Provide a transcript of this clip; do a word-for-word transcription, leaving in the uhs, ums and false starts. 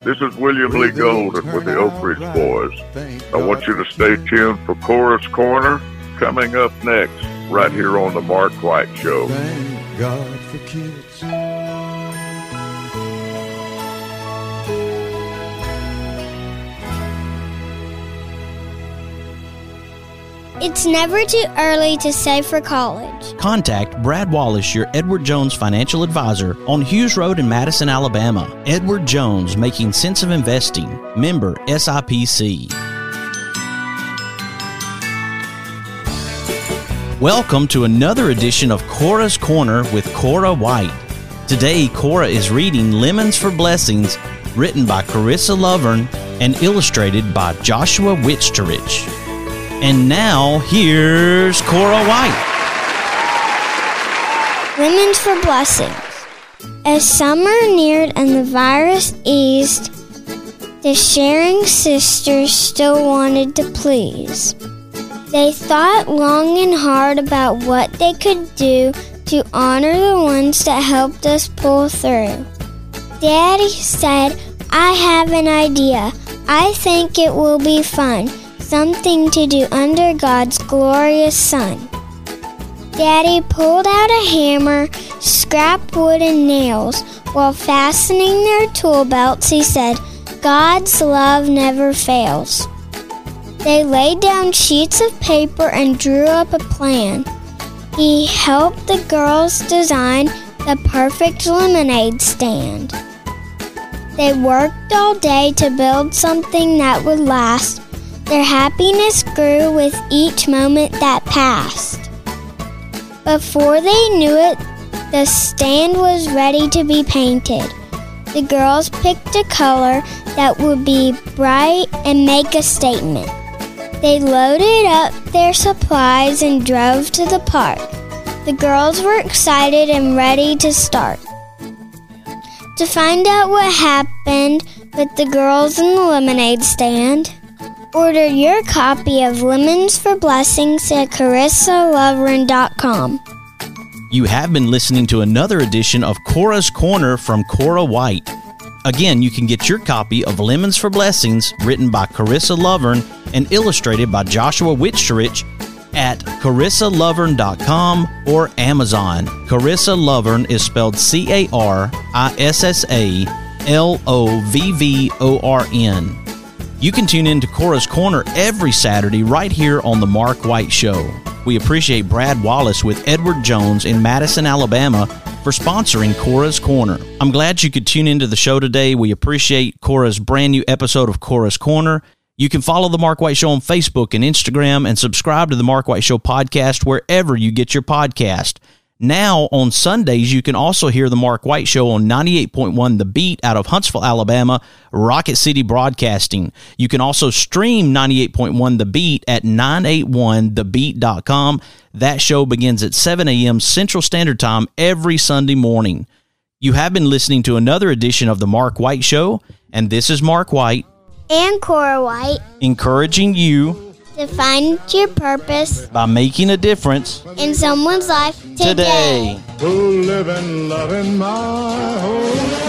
This is William Lee Golden with the Oak Ridge Boys. I want you to stay tuned for Chorus Corner coming up next, right here on the Mark White Show. Thank God for kids. It's never too early to save for college. Contact Brad Wallace, your Edward Jones financial advisor, on Hughes Road in Madison, Alabama. Edward Jones, making sense of investing. Member S I P C. Welcome to another edition of Cora's Corner with Cora White. Today, Cora is reading Lemons for Blessings, written by Carissa Lovern and illustrated by Joshua Wichterich. And now, here's Cora White. Lemons for Blessings. As summer neared and the virus eased, the sharing sisters still wanted to please. They thought long and hard about what they could do to honor the ones that helped us pull through. Daddy said, "I have an idea. I think it will be fun. Something to do under God's glorious sun." Daddy pulled out a hammer, scrap wood and nails. While fastening their tool belts, he said, "God's love never fails." They laid down sheets of paper and drew up a plan. He helped the girls design the perfect lemonade stand. They worked all day to build something that would last. Their happiness grew with each moment that passed. Before they knew it, the stand was ready to be painted. The girls picked a color that would be bright and make a statement. They loaded up their supplies and drove to the park. The girls were excited and ready to start. To find out what happened with the girls in the lemonade stand, order your copy of Lemons for Blessings at Carissa Lovern dot com. You have been listening to another edition of Cora's Corner from Cora White. Again, you can get your copy of Lemons for Blessings, written by Carissa Lovern and illustrated by Joshua Wichterich, at Carissa Lovern dot com or Amazon. Carissa Lovern is spelled C A R I S S A L O V V O R N. You can tune in to Cora's Corner every Saturday right here on The Mark White Show. We appreciate Brad Wallace with Edward Jones in Madison, Alabama, for sponsoring Cora's Corner. I'm glad you could tune into the show today. We appreciate Cora's brand new episode of Cora's Corner. You can follow The Mark White Show on Facebook and Instagram and subscribe to The Mark White Show podcast wherever you get your podcast. Now, on Sundays, you can also hear The Mark White Show on ninety-eight point one The Beat out of Huntsville, Alabama, Rocket City Broadcasting. You can also stream ninety-eight point one The Beat at nine eighty-one the beat dot com. That show begins at seven a.m. Central Standard Time every Sunday morning. You have been listening to another edition of The Mark White Show, and this is Mark White and Cora White, encouraging you to find your purpose by making a difference in someone's life today. today. Who live and love in my home.